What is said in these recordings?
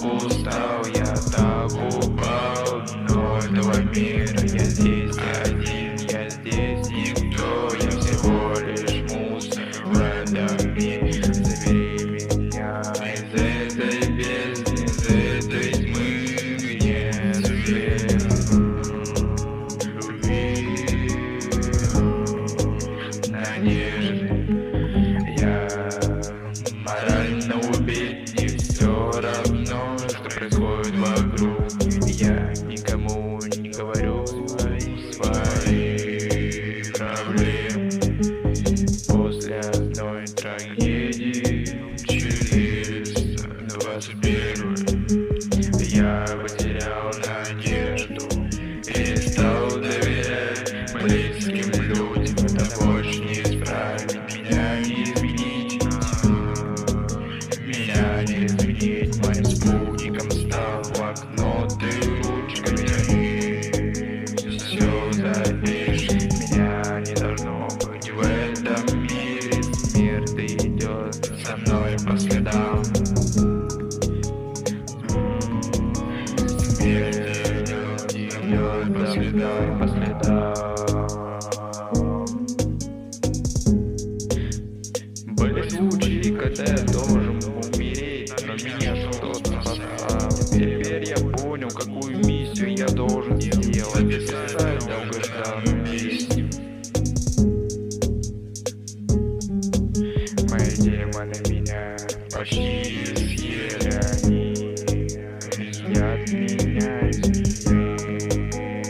устал, я так упал, но этого мира я здесь один, я здесь никто, я всего лишь мусор в этом мире. Забери меня из этой бездны, из этой тьмы, где свет любви, надежды. Я морально убит, не все равно, что происходит вокруг. Я никому не говорю свои проблемы. После одной трагедии через 21 я потерял надежду, перестал доверять близким людям. Это больше не исправить, меня не изменить, меня не изменить. Моим спутником стал блокноты ручками, все запиши. Меня не должно быть в этом мире, смерть идет со мной по следам. Смерть идет по следам, по следам. Были случаи, когда я должен умереть, но меня что-то спасало. Теперь я понял, какую миссию я должен сделать, записать долгожданную песню. Мои демоны меня почти съели, они едят меня совсем.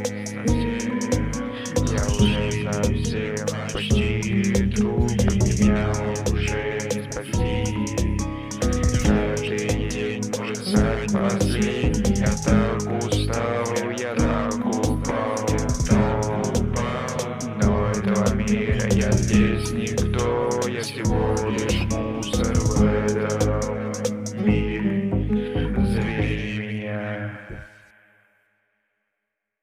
Я уже совсем почти труп, меня уже не спасти. Каждый день может стать последний. Я так устал, я так упал, но этого мира я здесь никто, я всего